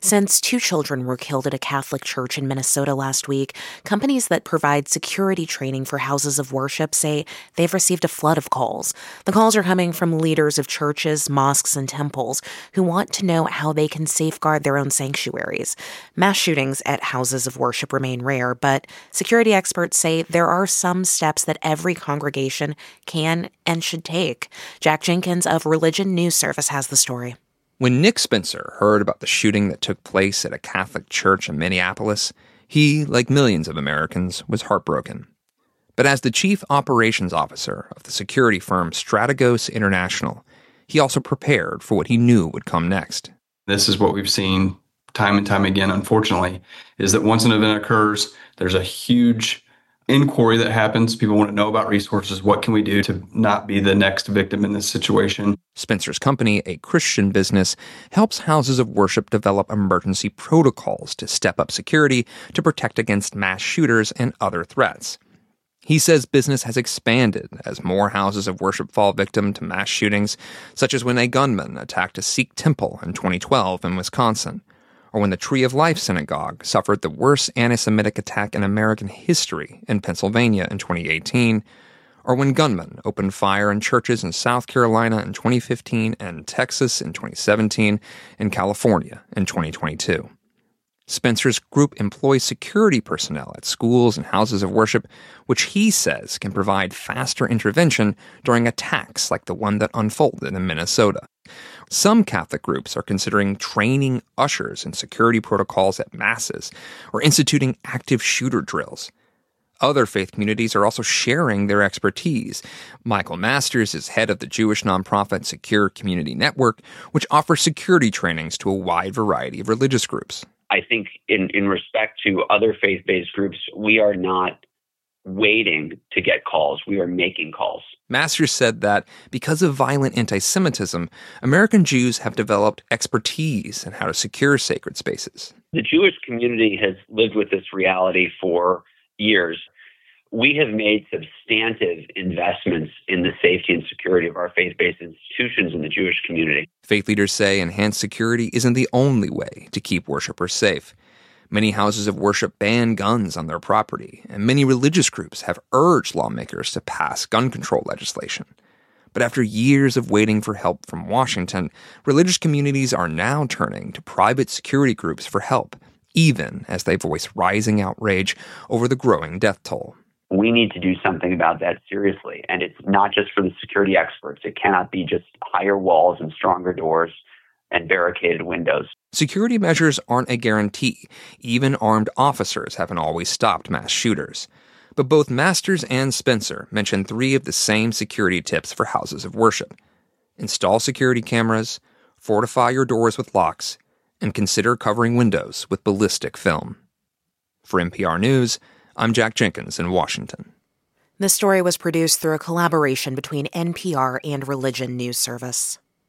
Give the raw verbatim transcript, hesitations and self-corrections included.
Since two children were killed at a Catholic church in Minnesota last week, companies that provide security training for houses of worship say they've received a flood of calls. The calls are coming from leaders of churches, mosques, and temples who want to know how they can safeguard their own sanctuaries. Mass shootings at houses of worship remain rare, but security experts say there are some steps that every congregation can and should take. Jack Jenkins of Religion News Service has the story. When Nick Spencer heard about the shooting that took place at a Catholic church in Minneapolis, he, like millions of Americans, was heartbroken. But as the chief operations officer of the security firm Strategos International, he also prepared for what he knew would come next. This is what we've seen time and time again, unfortunately, is that once an event occurs, there's a huge inquiry that happens. People want to know about resources. What can we do to not be the next victim in this situation? Spencer's company, a Christian business, helps houses of worship develop emergency protocols to step up security to protect against mass shooters and other threats. He says business has expanded as more houses of worship fall victim to mass shootings, such as when a gunman attacked a Sikh temple in twenty twelve in Wisconsin, or when the Tree of Life Synagogue suffered the worst anti-Semitic attack in American history in Pennsylvania in twenty eighteen, or when gunmen opened fire in churches in South Carolina in twenty fifteen and Texas in twenty seventeen and California in twenty twenty-two. Spencer's group employs security personnel at schools and houses of worship, which he says can provide faster intervention during attacks like the one that unfolded in Minnesota. Some Catholic groups are considering training ushers in security protocols at masses or instituting active shooter drills. Other faith communities are also sharing their expertise. Michael Masters is head of the Jewish nonprofit Secure Community Network, which offers security trainings to a wide variety of religious groups. I think in, in respect to other faith-based groups, we are not waiting to get calls. We are making calls. Masters said that because of violent anti-Semitism, American Jews have developed expertise in how to secure sacred spaces. The Jewish community has lived with this reality for years. We have made substantive investments in the safety and security of our faith-based institutions in the Jewish community. Faith leaders say enhanced security isn't the only way to keep worshipers safe. Many houses of worship ban guns on their property, and many religious groups have urged lawmakers to pass gun control legislation. But after years of waiting for help from Washington, religious communities are now turning to private security groups for help, even as they voice rising outrage over the growing death toll. We need to do something about that seriously, and it's not just for the security experts. It cannot be just higher walls and stronger doors and barricaded windows. Security measures aren't a guarantee. Even armed officers haven't always stopped mass shooters. But both Masters and Spencer mention three of the same security tips for houses of worship. Install security cameras, fortify your doors with locks, and consider covering windows with ballistic film. For N P R News, I'm Jack Jenkins in Washington. This story was produced through a collaboration between N P R and Religion News Service.